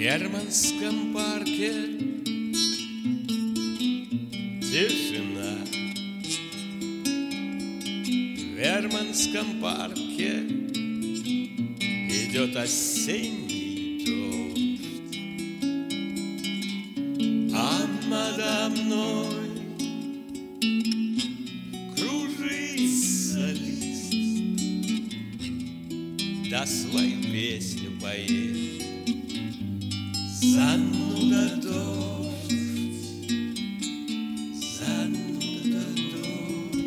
Верманском парке тишина. В Верманском парке идет осенний дождь, а надо мной кружится лист, да свою песню поет. Зануда дождь, зануда дождь.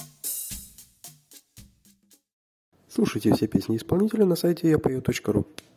Слушайте все песни исполнителя на сайте yapою.ru.